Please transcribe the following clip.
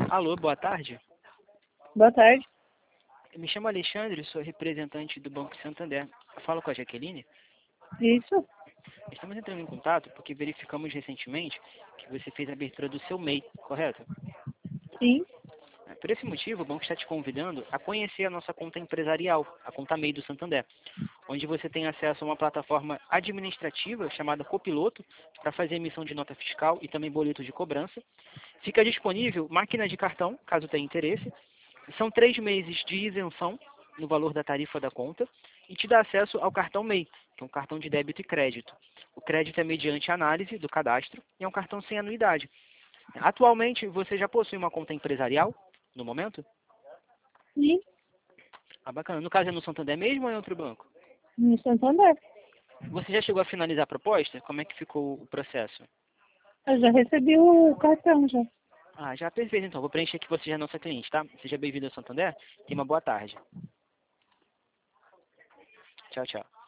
Alô, boa tarde. Boa tarde. Eu me chamo Alexandre, sou representante do Banco Santander. Eu falo com a Jaqueline. Isso? Estamos entrando em contato porque verificamos recentemente que você fez a abertura do seu MEI, correto? Sim. Por esse motivo, o banco está te convidando a conhecer a nossa conta empresarial, a conta MEI do Santander, onde você tem acesso a uma plataforma administrativa chamada Copiloto para fazer emissão de nota fiscal e também boleto de cobrança. Fica disponível máquina de cartão, caso tenha interesse. São 3 meses de isenção no valor da tarifa da conta e te dá acesso ao cartão MEI, que é um cartão de débito e crédito. O crédito é mediante análise do cadastro e é um cartão sem anuidade. Atualmente, você já possui uma conta empresarial, no momento? Sim. Ah, bacana. No caso é no Santander mesmo ou é em outro banco? No Santander. Você já chegou a finalizar a proposta? Como é que ficou o processo? Eu já recebi o cartão já. Ah, já perfeito então. Vou preencher que você já é nossa cliente, tá? Seja bem-vindo ao Santander. Tenha uma boa tarde. Tchau, tchau.